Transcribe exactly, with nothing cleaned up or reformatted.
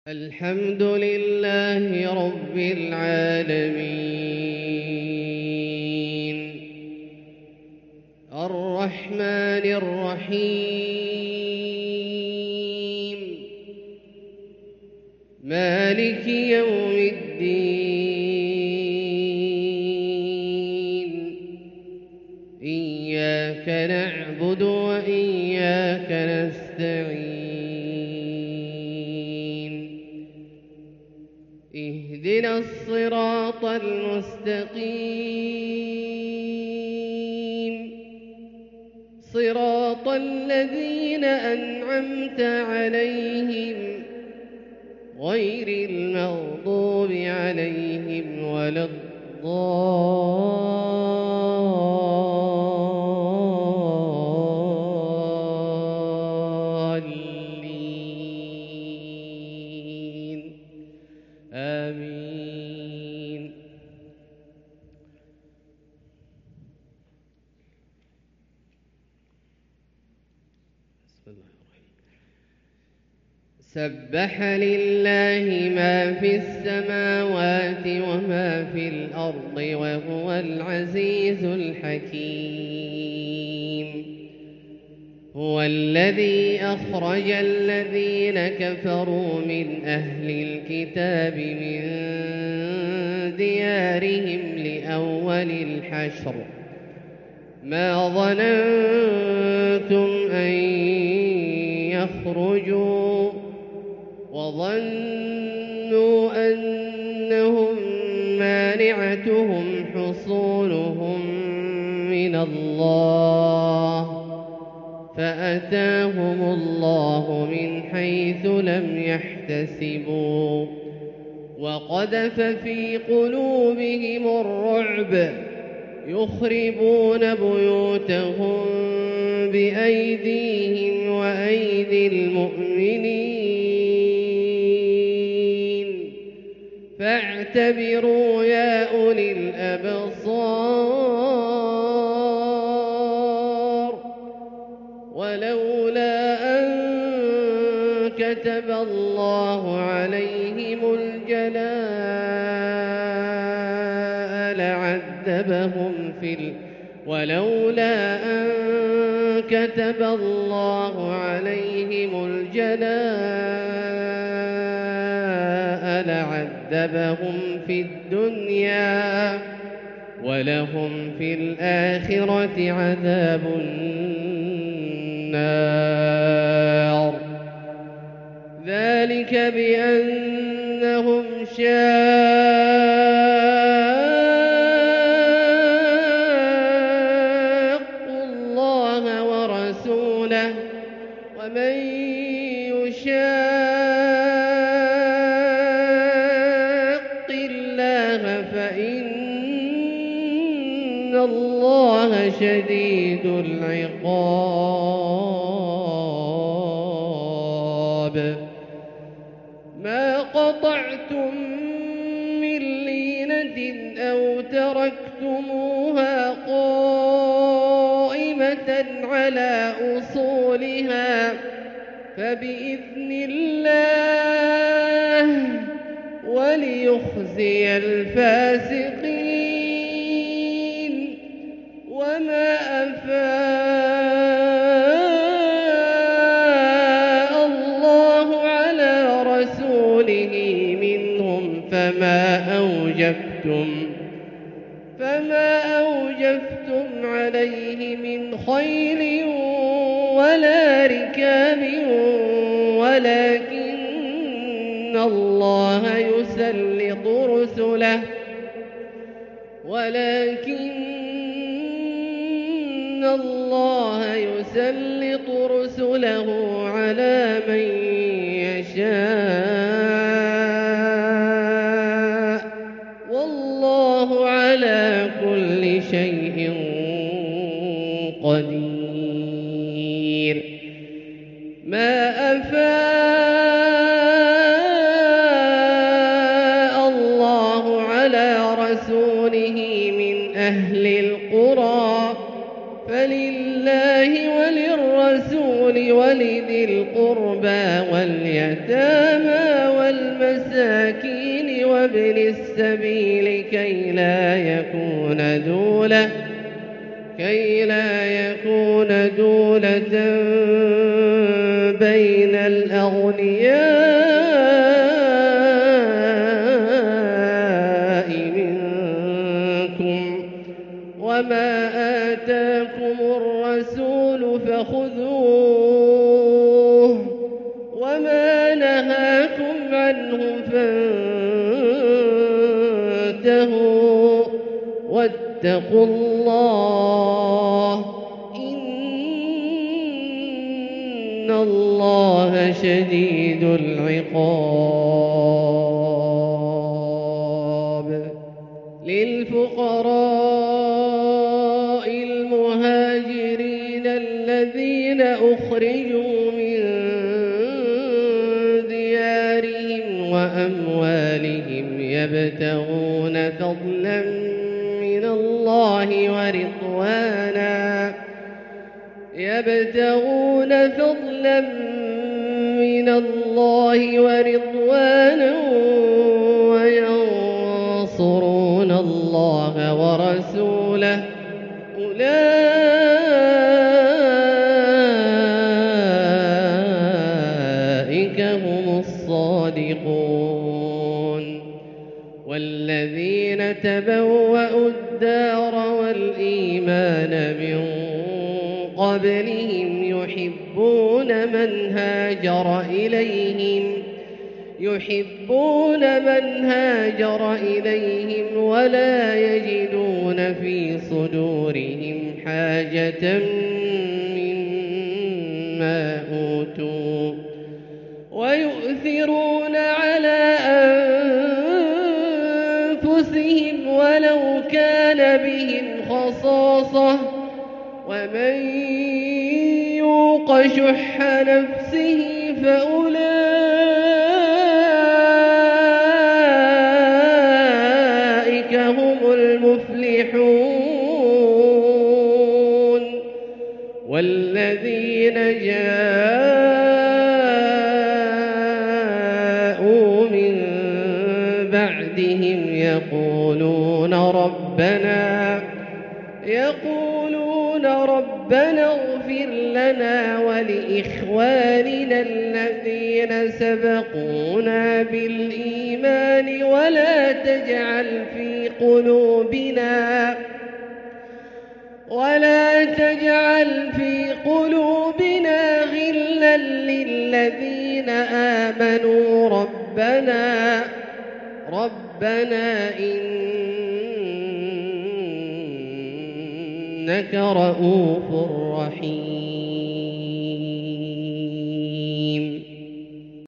الحمد لله رب العالمين الرحمن الرحيم مالك يوم الدين إياك نعبد وإياك نستعين اهدنا الصراط المستقيم صراط الذين أنعمت عليهم غير المغضوب عليهم ولا الضالين آمين. بسم الله الرحمن الرحيم. سبح لله ما في السماوات وما في الأرض وهو العزيز الحكيم. هو الذي أخرج الذين كفروا من أهل الكتاب من ديارهم لأول الحشر ما ظننتم أن يخرجوا وظنوا أنهم مانعتهم حصونهم من الله فأتاهم الله من حيث لم يحتسبوا وقذف في قلوبهم الرعب يخربون بيوتهم بأيديهم وأيدي المؤمنين فاعتبروا يا أولي الأبصار ولولا أن كتب الله عليهم الجلاء لعذبهم في ال... ولولا أن كتب الله عليهم الجلاء لعذبهم في الدنيا ولهم في الآخرة عذاب النار ذلك بأنهم شاقوا الله ورسوله ومن يشاق الله فإن الله شديد العقاب ما قطعتم من لينة أو تركتموها قائمة على أصولها فبإذن الله وليخزي الفاسقين وما أفاء الله على رسوله منهم فما أوجفتم فما أوجفتم عليه من خيل ولا ركاب ولكن الله يسلط رسله ولكن الله يسلط رسله على من يشاء والله على كل شيء قدير ما أفاء الله على رسوله من أهل القرى فلله وللرسول ولذي القربى واليتامى والمساكين وابن السبيل كي لا يكون دولة كي لا يكون دولة بين الأغنياء منكم وما آتاكم الرسول فخذوه وما نهاكم عنه فانتهوا واتقوا الله إن الله شديد العقاب. للفقراء المهاجرين الذين أخرجوا من ديارهم وأموالهم يبتغون فضلا من الله ورضوانا يبتغون فضلا من الله ورضوانا وينصرون الله ورسوله أولئك هم الصادقون. والذين تبوأوا الدار والإيمان من قبلهم يحبون من هاجر إليهم يحبون من هاجر إليهم ولا يجدون في صدورهم حاجة مما أوتوا ويؤثرون على أنفسهم ولو كان بهم خصاصة ومن يوق شح نفسه فأولئك هم المفلحون. والذين جاءوا من بعدهم يقولون ربنا يقولون ربنا اغفر لنا ولإخواننا الذين سبقونا بالإيمان ولا تجعل في قلوبنا ولا تجعل في قلوبنا غلا للذين آمنوا ربنا ربنا إنك رؤوف رحيم.